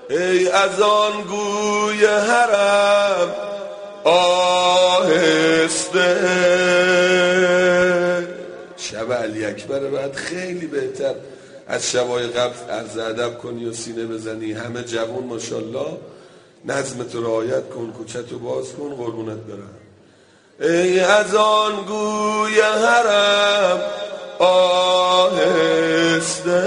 ای از آن گوی حرم آهسته. شب علی اکبر بعد خیلی بهتر از شبای قبل عرض ادب کنی و سینه بزنی. همه جوون ماشاءالله، نظمتو رعایت کن، کوچه‌تو باز کن، قربونت برم. ای از آن گوی حرم آهسته،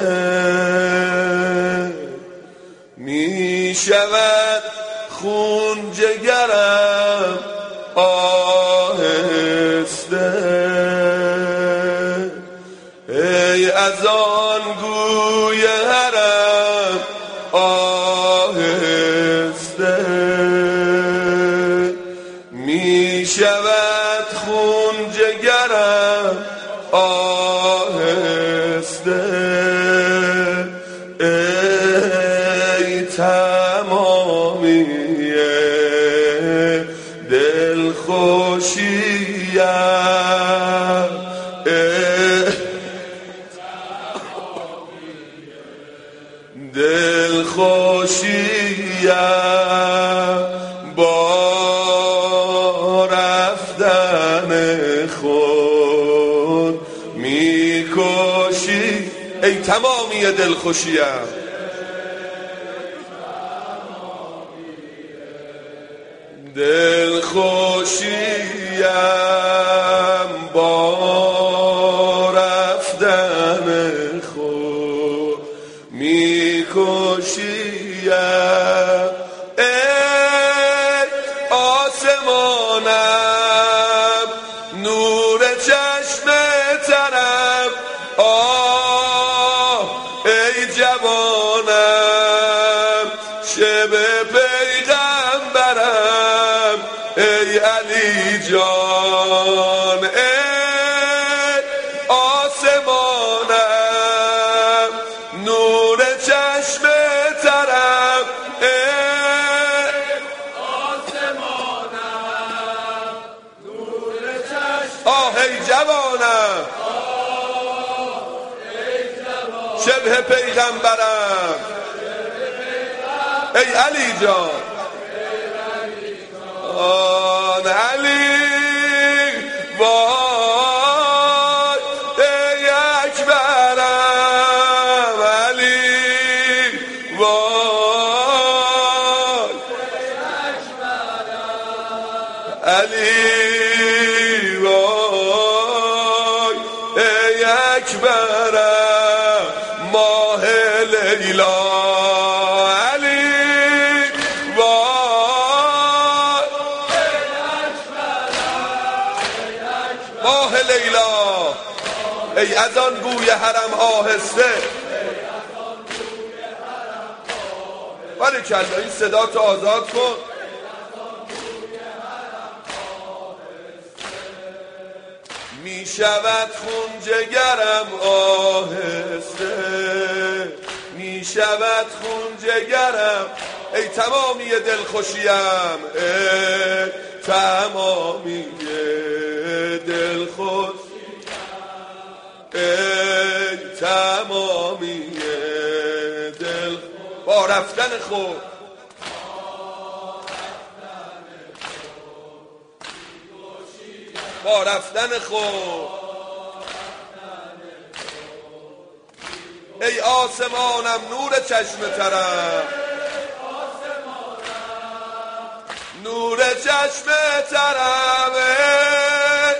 می شود خون جگرم آهسته. ای از آن گوی حرم آهسته، می شود خون جگرم آهسته. ای تمامی دلخوشیم، دلخوشیم با رفتن خود میکشی. ای تمامی دلخوشیم، دلخوشیم با رفتن خود میکشیم. ای آسمانم نور چشم ترم، آه ای جوانم شب پیغمبرم، ای علی جان. ای آسمانم نور چشم ترم، ای آسمانم نور چشم، آه ای جوانم شبه پیغمبرم، ای علی جان. آن علی وای ای اکبرم، علی وای علی وای ای اکبرم ماه لیلا، ماه لیلا. ای از آن گوی حرم آهسته. بارکالله، این صدا تو آزاد کن. می شود خون جگرم آهسته، می شود خون جگرم. ای تمامی دلخوشیم، ای تمامی دلخوش، ای تمامی دل با رفتن خود، با رفتن خود. ای آسمانم نور چشم ترم، نور چشم ترم، ای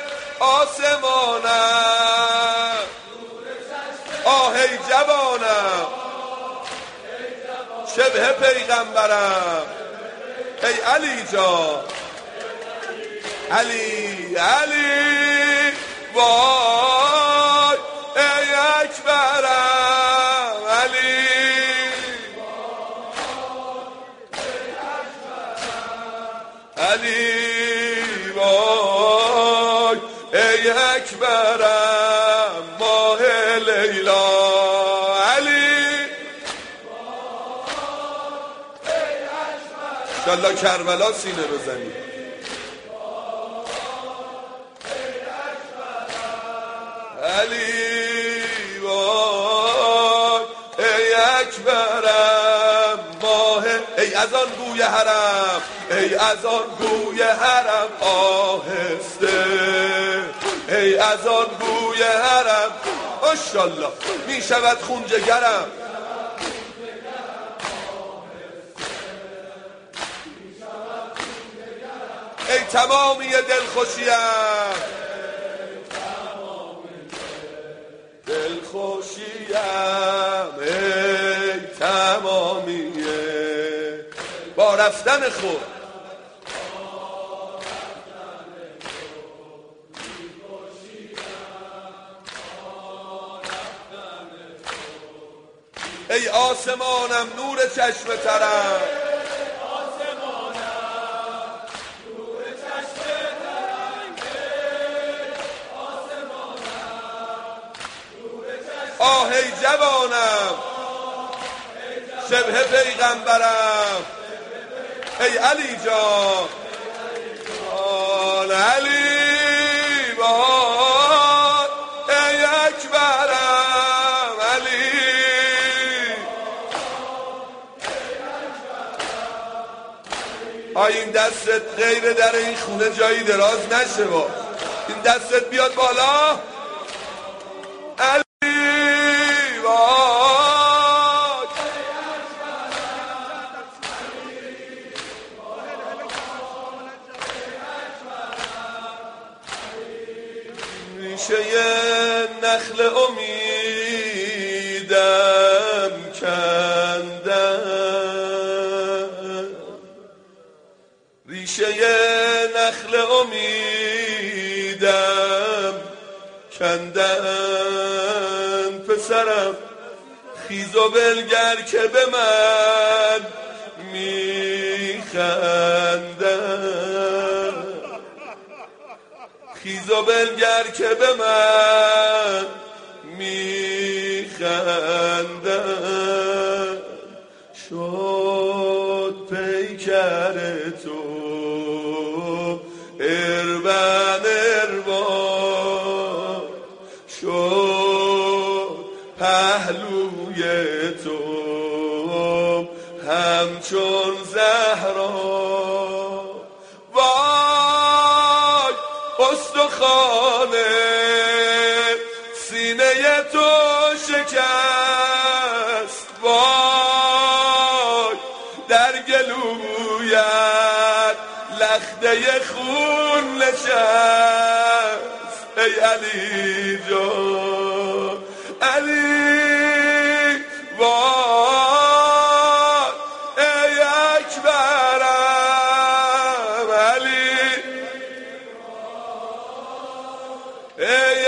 آسمانم، آه ای جوانم شبه پیغمبرم، ای علی جان. علی علی وای ای اکبرم، علی علی وای ای اکبرم ماه لیلا، علی انشالله کربلا سینه بزنی. علی وای ای اکبرم ماه ای از آن گوی حرم، ای از آن گوی حرم آهسته، ای از آن گوی حرم ماشاءالله می شود خون جگرم. ای تمامی دلخوشیم، دلخوشیم، ای تمامیه با رفتن خود. ای آسمانم نور چشم ترم، آه ای جوانم شبه پیغمبرم، ای علی جان آن علی بان، ای اکبرم علی. این دستت غیر در این خونه جایی دراز نشه با این دستت بیاد بالا علی بان. ریشه نخل امیدم کندم، ریشه نخل امیدم کندم. پسرم خیز و بلگر که به من میخندم، خیز و بلگر که به من میخندم. شد پیکر تو اربن اربان، شد پهلوی تو همچون زهرا. وای استخوان سینه تو شکست، وای در گلویت لخته خون نشست. ای علی جان علی وای، ای اکبرم علی، ای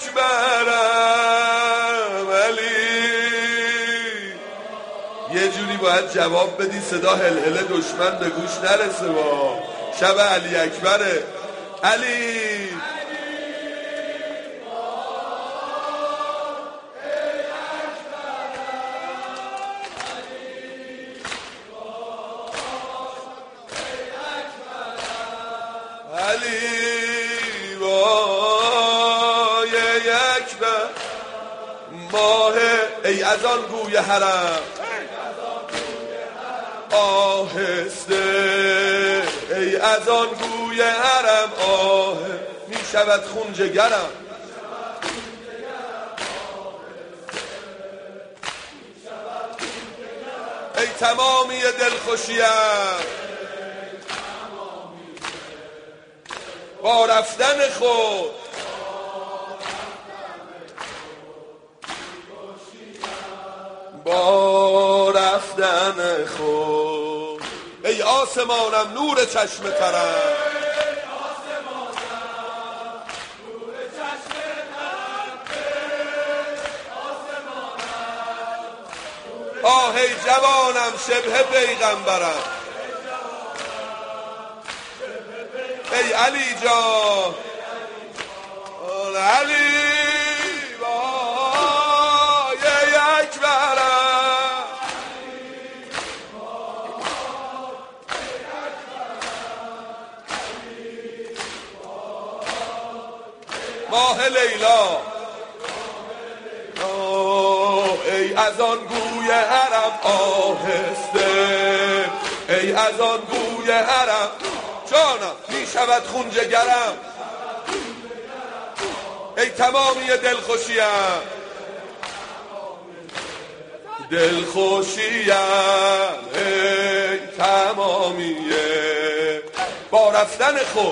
اکبرم علی. یه جوری باید جواب بدی صدا هلهله دشمن به گوش نرسه. با شب علی اکبره علی. علی وای اکبر ماه، ای از آن گوی حرم آهسته، ای از آن گوی حرم آه می شود خون جگرم. ای تمامی دلخوشیم با رفتن خود، با رفتن خود. ای آسمانم نور چشم ترم، آه ای جوانم شبه پیغمبرم، ای علی جان آن علی وای ای اکبرم. ماه لیلا ای از آن گوی حرم آهسته، ای از آن بوی حرم جانم می شود خون جگرم ای تمامی دلخوشیم دلخوشیم ای تمامی با رفتن خود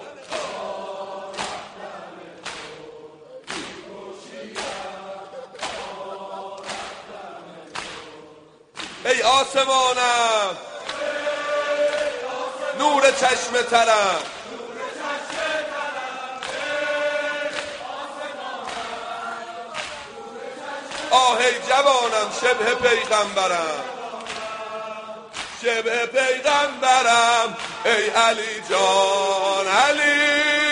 ای آسمانم نور چشم ترم آه ای جوانم شبه پیغمبرم شبه پیغمبرم ای علی جان علی